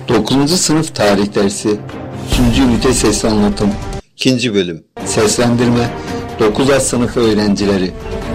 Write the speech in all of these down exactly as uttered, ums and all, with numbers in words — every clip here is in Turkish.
dokuzuncu sınıf tarih dersi üçüncü ünite sesli anlatım ikinci bölüm seslendirme dokuz A sınıfı öğrencileri.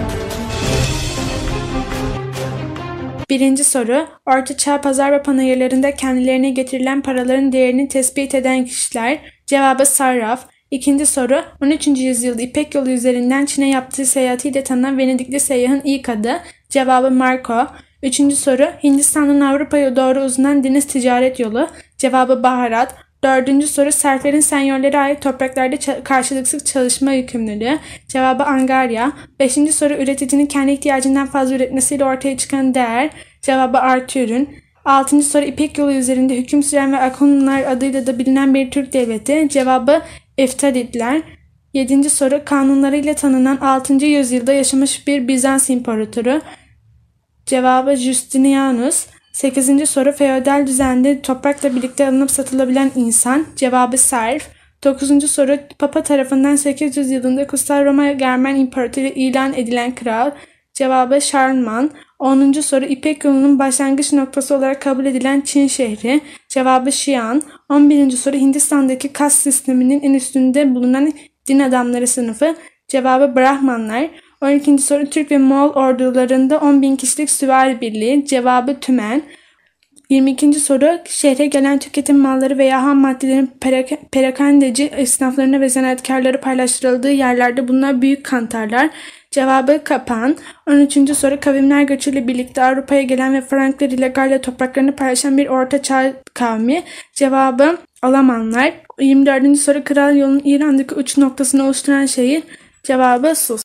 Birinci soru, Ortaçağ pazar ve panayırlarında kendilerine getirilen paraların değerini tespit eden kişiler. Cevabı sarraf. İkinci soru, on üçüncü yüzyılda İpek yolu üzerinden Çin'e yaptığı seyahatiyle tanınan Venedikli seyyahın ilk adı. Cevabı Marco. Üçüncü soru, Hindistan'dan Avrupa'ya doğru uzanan deniz ticaret yolu. Cevabı baharat. Dördüncü soru, serflerin senyörlere ait topraklarda ça- karşılıksız çalışma yükümlülüğü. Cevabı Angarya. Beşinci soru, üreticinin kendi ihtiyacından fazla üretmesiyle ortaya çıkan değer. Cevabı artı ürün. Altıncı soru, İpek yolu üzerinde hüküm süren ve Akunlar adıyla da bilinen bir Türk devleti. Cevabı Eftalidler. Yedinci soru, kanunlarıyla tanınan altıncı yüzyılda yaşamış bir Bizans imparatoru. Cevabı Justinianus. Sekizinci soru, feodal düzende toprakla birlikte alınıp satılabilen insan. Cevabı serf. Dokuzuncu soru, Papa tarafından sekiz yüz yılında Kutsal Roma Germen İmparatoru ilan edilen kral. Cevabı Şarlman. Onuncu soru, İpek yolunun başlangıç noktası olarak kabul edilen Çin şehri. Cevabı Şian. On birinci soru, Hindistan'daki kas sisteminin en üstünde bulunan din adamları sınıfı. Cevabı Brahmanlar. on ikinci soru, Türk ve Moğol ordularında on bin kişilik süvari birliği. Cevabı Tümen. yirmi ikinci soru, şehre gelen tüketim malları veya ham maddelerin perak- perakendeci esnaflarına ve zanaatkarları paylaştırıldığı yerlerde bunlar büyük kantarlar. Cevabı Kapan. on üçüncü soru, kavimler göçüyle birlikte Avrupa'ya gelen ve Franklar ile Galya topraklarını paylaşan bir Orta Çağ kavmi. Cevabı Alamanlar. yirmi dördüncü soru, Kral yolunun İran'daki uç noktasını oluşturan şehir. Cevabı Sus.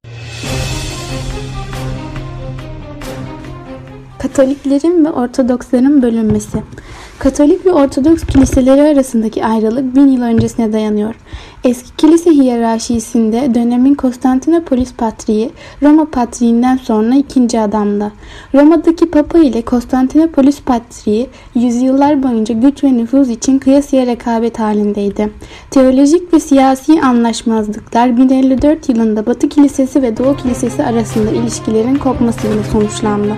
Katoliklerin ve Ortodoksların bölünmesi. Katolik ve Ortodoks kiliseleri arasındaki ayrılık bin yıl öncesine dayanıyor. Eski kilise hiyerarşisinde dönemin Konstantinopolis Patriği Roma Patriğinden sonra ikinci adamdı. Roma'daki Papa ile Konstantinopolis Patriği yüzyıllar boyunca güç ve nüfuz için kıyasıya rekabet halindeydi. Teolojik ve siyasi anlaşmazlıklar bin elli dört yılında Batı Kilisesi ve Doğu Kilisesi arasında ilişkilerin kopmasıyla sonuçlandı.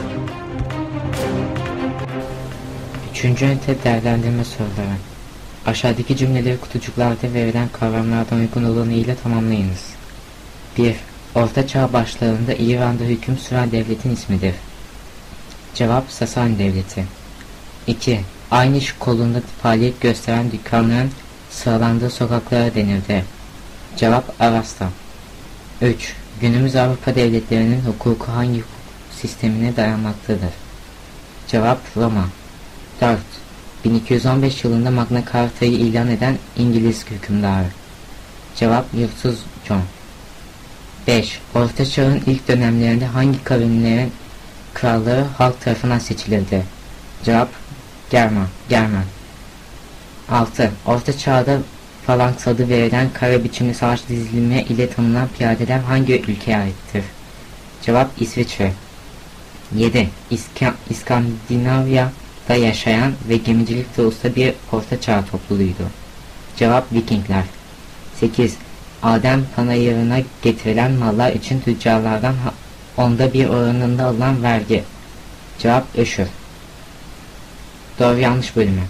Üçüncü ünite değerlendirme soruları. Aşağıdaki cümleleri kutucuklarda verilen kavramlardan uygun olanı ile tamamlayınız. bir. Orta Çağ başlarında İran'da hüküm süren devletin ismidir. Cevap Sasani Devleti. iki. Aynı iş kolunda faaliyet gösteren dükkanların sıralandığı sokaklara denirdi. Cevap Avasta. üç. Günümüz Avrupa devletlerinin hukuku hangi hukuk sistemine dayanmaktadır? Cevap Roma. dört. bin iki yüz on beş yılında Magna Carta'yı ilan eden İngiliz hükümdarı. Cevap Yurtsuz John. beş. Orta Çağ'ın ilk dönemlerinde hangi kavimlerin kralları halk tarafından seçilirdi? Cevap German. Germen. altı. Orta Çağ'da falanks adı verilen kare biçimli savaş dizilimi ile tanınan piyadeler hangi ülkeye aittir? Cevap İsviçre. yedi. İska İskandinavya'da yaşayan ve gemicilikte usta bir Orta Çağ topluluğuydu. Cevap Vikingler. sekiz. Adem panayırına getirilen mallar için tüccarlardan onda bir oranında alınan vergi. Cevap Öşür. Doğru yanlış bölümü.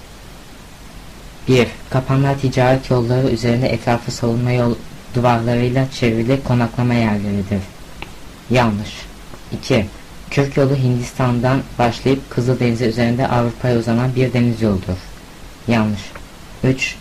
bir. Kapanlar ticaret yolları üzerinde etrafı savunma yol duvarlarıyla çevrili konaklama yerleridir. Yanlış. iki. Kürk yolu Hindistan'dan başlayıp Kızıldeniz'e üzerinde Avrupa'ya uzanan bir deniz yoludur. Yanlış. üç.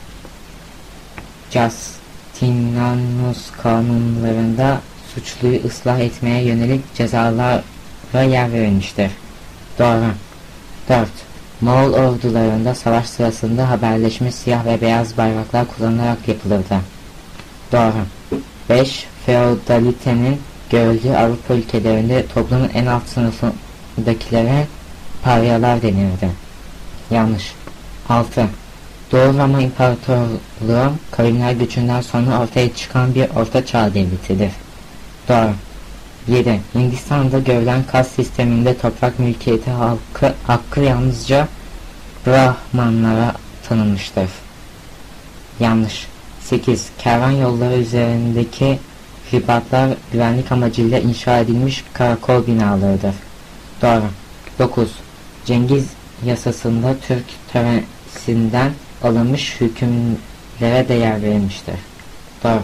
Justinanus kanunlarında suçluyu ıslah etmeye yönelik cezalara yer verilmiştir. Doğru. dört. Moğol ordularında savaş sırasında haberleşme siyah ve beyaz bayraklar kullanılarak yapılırdı. Doğru. beş. Feodalitenin görüldüğü Avrupa ülkelerinde toplumun en alt sınıfındakilere paryalar denirdi. Yanlış. altı. Doğu Roma İmparatorluğu kavimler göçünden sonra ortaya çıkan bir Orta Çağ devletidir. Doğru. yedi. Hindistan'da görülen kas sisteminde toprak mülkiyeti hakkı, hakkı yalnızca Brahmanlara tanınmıştır. Yanlış. sekiz. Kervan yolları üzerindeki ribatlar güvenlik amacıyla inşa edilmiş karakol binalarıdır. Doğru. dokuz. Cengiz yasasında Türk töresinden alınmış hükümlere de yer verilmiştir. Doğru.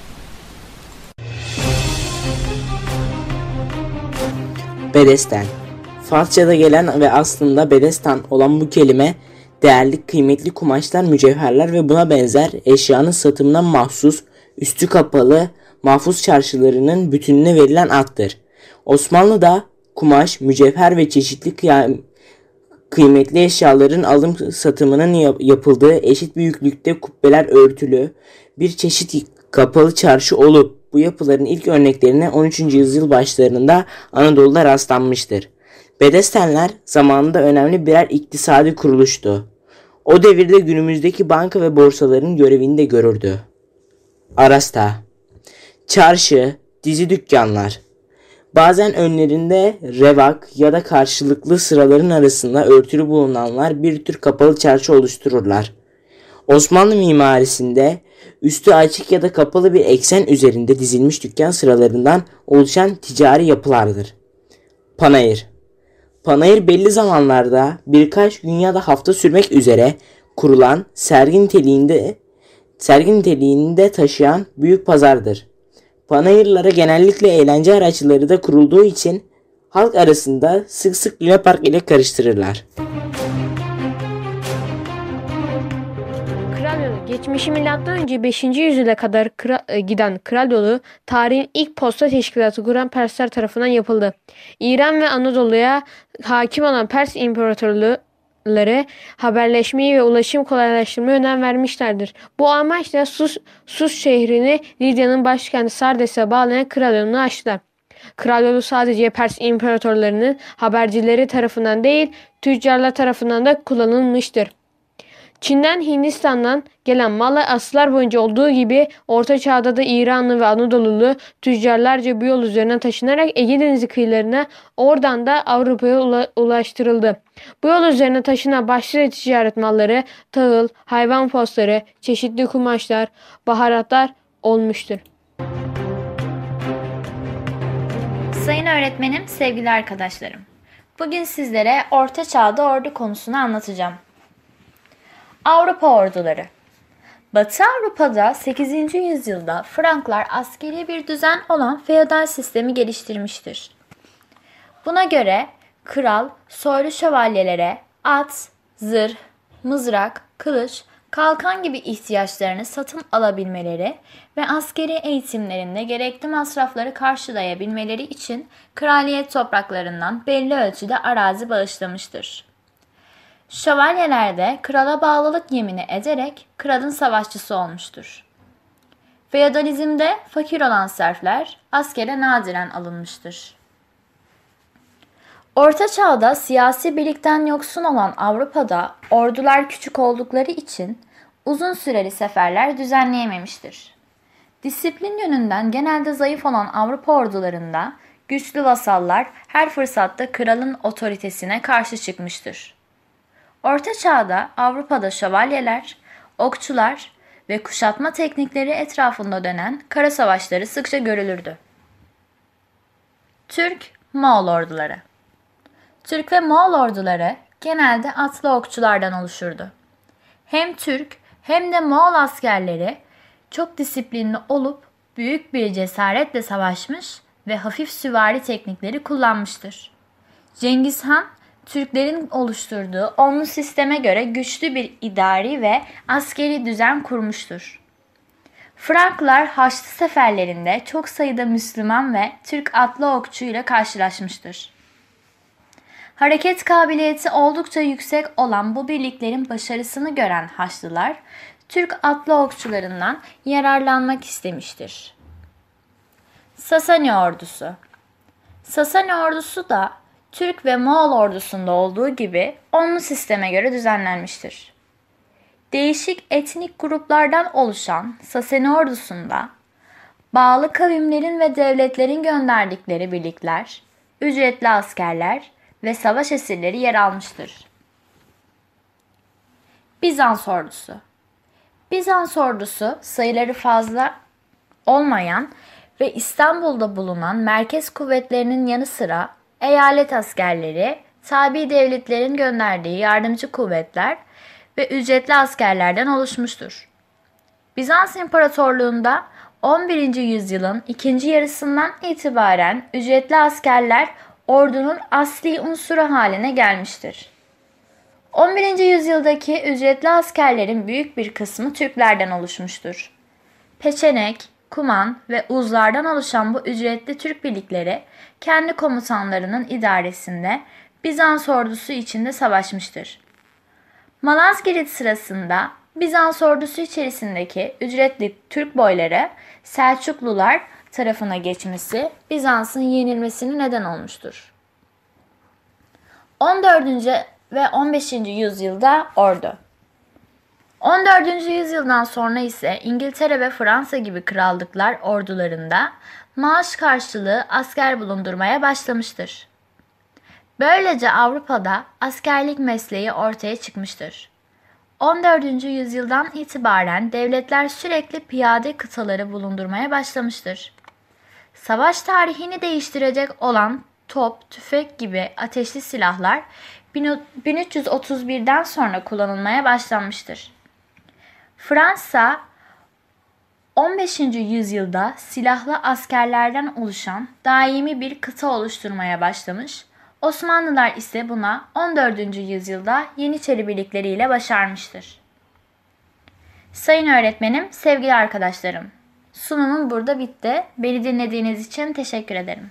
Bedesten. Farsçada gelen ve aslında bedestan olan bu kelime değerli kıymetli kumaşlar, mücevherler ve buna benzer eşyanın satımına mahsus üstü kapalı mahfuz çarşılarının bütününe verilen addır. Osmanlı'da kumaş, mücevher ve çeşitli kıyam kıymetli eşyaların alım satımının yap- yapıldığı eşit büyüklükte kubbeler örtülü bir çeşit kapalı çarşı olup bu yapıların ilk örneklerine on üçüncü yüzyıl başlarında Anadolu'da rastlanmıştır. Bedestenler zamanında önemli birer iktisadi kuruluştu. O devirde günümüzdeki banka ve borsaların görevini de görürdü. Arasta. Çarşı, dizi dükkanlar. Bazen önlerinde revak ya da karşılıklı sıraların arasında örtülü bulunanlar bir tür kapalı çarşı oluştururlar. Osmanlı mimarisinde üstü açık ya da kapalı bir eksen üzerinde dizilmiş dükkan sıralarından oluşan ticari yapılardır. Panayır. Panayır belli zamanlarda birkaç gün ya da hafta sürmek üzere kurulan sergi niteliğinde, sergi niteliğinde taşıyan büyük pazardır. Panayırlara genellikle eğlence araçları da kurulduğu için halk arasında sık sık Luna Park ile karıştırırlar. Kral yolu. Geçmişi milattan önce beşinci yüzyıla kadar kra- giden kral yolu tarihin ilk posta teşkilatı kuran Persler tarafından yapıldı. İran ve Anadolu'ya hakim olan Pers imparatorluğu haberleşmeyi ve ulaşım kolaylaştırmaya önem vermişlerdir. Bu amaçla Sus, Sus şehrini Lidya'nın başkenti Sardes'e bağlayan kral yolunu açtılar. Kral yolu sadece Pers imparatorlarının habercileri tarafından değil, tüccarlar tarafından da kullanılmıştır. Çin'den Hindistan'dan gelen mallar asırlar boyunca olduğu gibi Orta Çağ'da da İranlı ve Anadolulu tüccarlarca bu yol üzerinden taşınarak Ege Denizi kıyılarına, oradan da Avrupa'ya ula- ulaştırıldı. Bu yol üzerine taşınan başlıca ticaret malları tahıl, hayvan postları, çeşitli kumaşlar, baharatlar olmuştur. Sayın öğretmenim, sevgili arkadaşlarım. Bugün sizlere Orta Çağ'da ordu konusunu anlatacağım. Avrupa orduları. Batı Avrupa'da sekizinci yüzyılda Franklar askeri bir düzen olan feodal sistemi geliştirmiştir. Buna göre kral soylu şövalyelere at, zırh, mızrak, kılıç, kalkan gibi ihtiyaçlarını satın alabilmeleri ve askeri eğitimlerinde gerekli masrafları karşılayabilmeleri için kraliyet topraklarından belli ölçüde arazi bağışlamıştır. Şövalyeler de krala bağlılık yemini ederek kralın savaşçısı olmuştur. Feodalizmde fakir olan serfler askere nadiren alınmıştır. Orta Çağ'da siyasi birlikten yoksun olan Avrupa'da ordular küçük oldukları için uzun süreli seferler düzenleyememiştir. Disiplin yönünden genelde zayıf olan Avrupa ordularında güçlü vasallar her fırsatta kralın otoritesine karşı çıkmıştır. Orta Çağ'da Avrupa'da şövalyeler, okçular ve kuşatma teknikleri etrafında dönen kara savaşları sıkça görülürdü. Türk-Moğol orduları. Türk ve Moğol orduları genelde atlı okçulardan oluşurdu. Hem Türk hem de Moğol askerleri çok disiplinli olup büyük bir cesaretle savaşmış ve hafif süvari teknikleri kullanmıştır. Cengiz Han, Türklerin oluşturduğu onlu sisteme göre güçlü bir idari ve askeri düzen kurmuştur. Franklar Haçlı seferlerinde çok sayıda Müslüman ve Türk atlı okçu ile karşılaşmıştır. Hareket kabiliyeti oldukça yüksek olan bu birliklerin başarısını gören Haçlılar, Türk atlı okçularından yararlanmak istemiştir. Sasani ordusu. Sasani ordusu da Türk ve Moğol ordusunda olduğu gibi onlu sisteme göre düzenlenmiştir. Değişik etnik gruplardan oluşan Sasani ordusunda bağlı kavimlerin ve devletlerin gönderdikleri birlikler, ücretli askerler ve savaş esirleri yer almıştır. Bizans ordusu. Bizans ordusu sayıları fazla olmayan ve İstanbul'da bulunan merkez kuvvetlerinin yanı sıra eyalet askerleri tabi devletlerin gönderdiği yardımcı kuvvetler ve ücretli askerlerden oluşmuştur. Bizans İmparatorluğu'nda on birinci yüzyılın ikinci yarısından itibaren ücretli askerler ordunun asli unsuru haline gelmiştir. on birinci yüzyıldaki ücretli askerlerin büyük bir kısmı Türklerden oluşmuştur. Peçenek, Kuman ve Uzlardan oluşan bu ücretli Türk birlikleri kendi komutanlarının idaresinde Bizans ordusu içinde savaşmıştır. Malazgirt sırasında Bizans ordusu içerisindeki ücretli Türk boyları Selçuklular tarafına geçmesi Bizans'ın yenilmesine neden olmuştur. on dördüncü ve on beşinci yüzyılda ordu. on dördüncü yüzyıldan sonra ise İngiltere ve Fransa gibi krallıklar ordularında maaş karşılığı asker bulundurmaya başlamıştır. Böylece Avrupa'da askerlik mesleği ortaya çıkmıştır. on dördüncü yüzyıldan itibaren devletler sürekli piyade kıtaları bulundurmaya başlamıştır. Savaş tarihini değiştirecek olan top, tüfek gibi ateşli silahlar bin üç yüz otuz birden sonra kullanılmaya başlanmıştır. Fransa on beşinci yüzyılda silahlı askerlerden oluşan daimi bir kıta oluşturmaya başlamış, Osmanlılar ise buna on dördüncü yüzyılda Yeniçeri birlikleriyle başarmıştır. Sayın öğretmenim, sevgili arkadaşlarım, sunumum burada bitti. Beni dinlediğiniz için teşekkür ederim.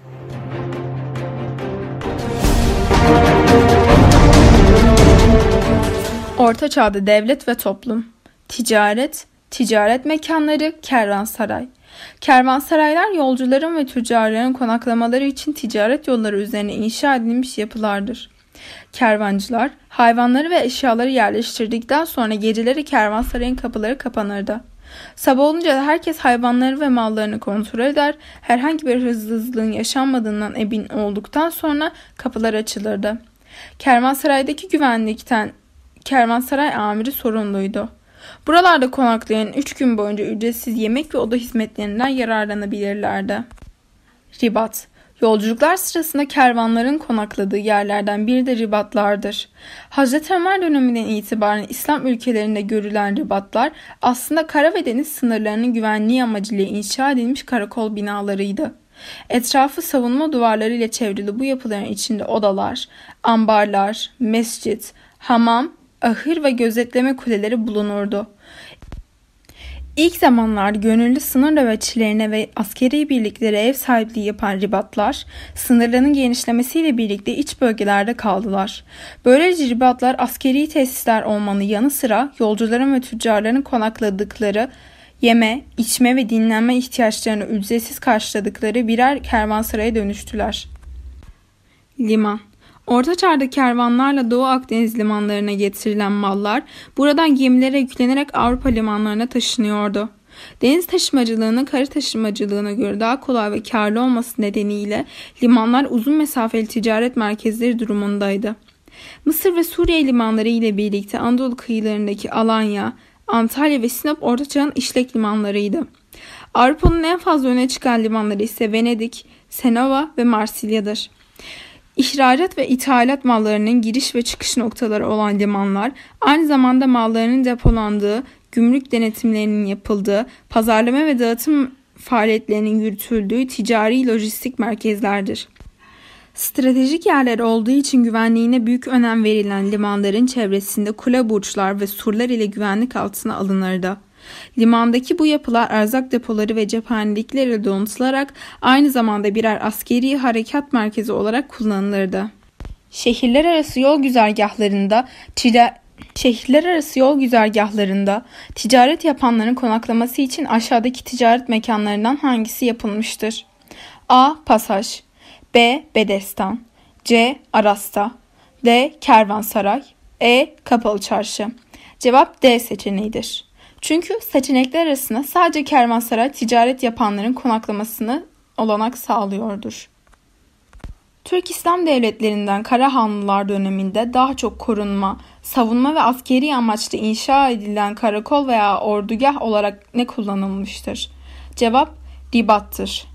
Orta Çağ'da devlet ve toplum, ticaret, ticaret mekanları, kervansaray. Kervansaraylar yolcuların ve tüccarların konaklamaları için ticaret yolları üzerine inşa edilmiş yapılardır. Kervancılar hayvanları ve eşyaları yerleştirdikten sonra geceleri kervansarayın kapıları kapanırdı. Sabah olunca da herkes hayvanları ve mallarını kontrol eder, herhangi bir hırsızlığın yaşanmadığından emin olduktan sonra kapılar açılırdı. Kervansaraydaki güvenlikten kervansaray amiri sorumluydu. Buralarda konaklayan üç gün boyunca ücretsiz yemek ve oda hizmetlerinden yararlanabilirlerdi. Ribat, yolculuklar sırasında kervanların konakladığı yerlerden biri de ribatlardır. Hazreti Ömer döneminden itibaren İslam ülkelerinde görülen ribatlar aslında kara ve deniz sınırlarının güvenliği amacıyla inşa edilmiş karakol binalarıydı. Etrafı savunma duvarları ile çevrili bu yapıların içinde odalar, ambarlar, mescit, hamam, ahır ve gözetleme kuleleri bulunurdu. İlk zamanlar gönüllü sınır nöbetçilerine ve askeri birliklere ev sahipliği yapan ribatlar, sınırların genişlemesiyle birlikte iç bölgelerde kaldılar. Böylece ribatlar askeri tesisler olmanın yanı sıra yolcuların ve tüccarların konakladıkları, yeme, içme ve dinlenme ihtiyaçlarını ücretsiz karşıladıkları birer kervansaraya dönüştüler. Liman. Orta Çağ'da kervanlarla Doğu Akdeniz limanlarına getirilen mallar buradan gemilere yüklenerek Avrupa limanlarına taşınıyordu. Deniz taşımacılığının kara taşımacılığına göre daha kolay ve karlı olması nedeniyle limanlar uzun mesafeli ticaret merkezleri durumundaydı. Mısır ve Suriye limanları ile birlikte Anadolu kıyılarındaki Alanya, Antalya ve Sinop Orta Çağ'ın işlek limanlarıydı. Avrupa'nın en fazla öne çıkan limanları ise Venedik, Senova ve Marsilya'dır. İhracat ve ithalat mallarının giriş ve çıkış noktaları olan limanlar, aynı zamanda mallarının depolandığı, gümrük denetimlerinin yapıldığı, pazarlama ve dağıtım faaliyetlerinin yürütüldüğü ticari lojistik merkezlerdir. Stratejik yerler olduğu için güvenliğine büyük önem verilen limanların çevresinde kule burçlar ve surlar ile güvenlik altına alınırdı. Limandaki bu yapılar erzak depoları ve cephanelikleriyle donatılarak aynı zamanda birer askeri harekat merkezi olarak kullanılırdı. Şehirler arası yol güzergahlarında tida- Şehirler arası yol güzergahlarında ticaret yapanların konaklaması için aşağıdaki ticaret mekanlarından hangisi yapılmıştır? A. Pasaj, B. Bedestan, C. Arasta, D. Kervansaray, E. Kapalı Çarşı. Cevap D seçeneğidir. Çünkü seçenekler arasında sadece kervansaray ticaret yapanların konaklamasını olanak sağlıyordur. Türk İslam devletlerinden Karahanlılar döneminde daha çok korunma, savunma ve askeri amaçlı inşa edilen karakol veya ordugah olarak ne kullanılmıştır? Cevap ribattır.